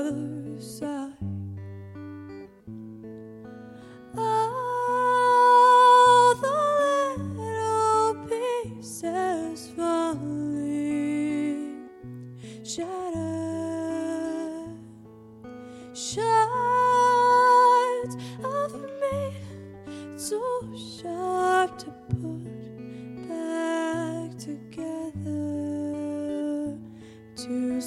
other side. All the little pieces falling, shattered shards of me, too sharp to put back together, too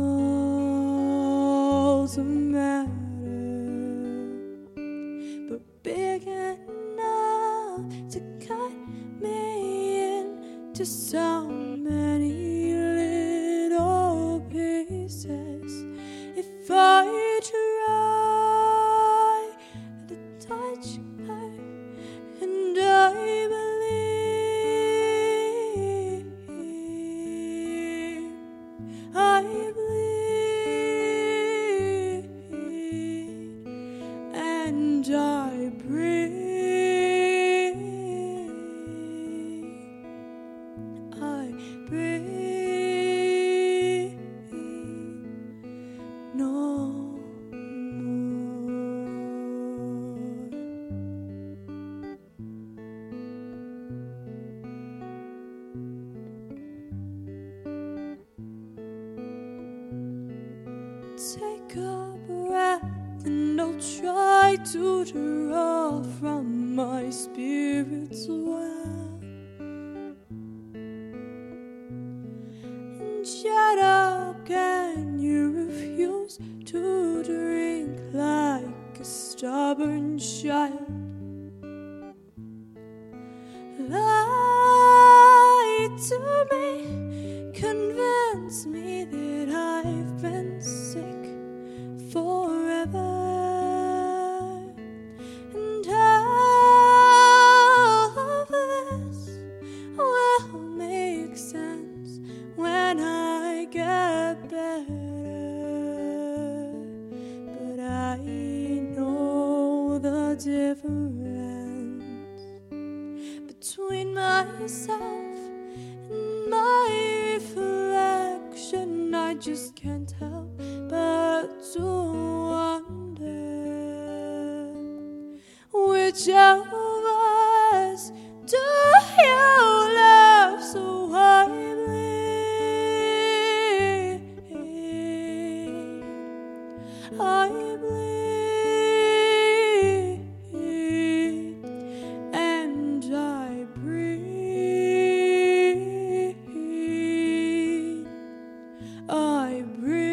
small to matter, but big enough to cut me into so many little pieces. If I try to touch her, and I believe, I bleed, and I breathe, I breathe no more. Take a breath and I'll try to draw from my spirit's well, and shut up, can you refuse to drink like a stubborn child? Lie to me, convince me that I've been sick forever, and all of this will make sense when I get better. But I know the difference between myself and my reflection. I just can't help but to wonder, which of us do you love? So I bleed, I bleed, and I breathe, I breathe.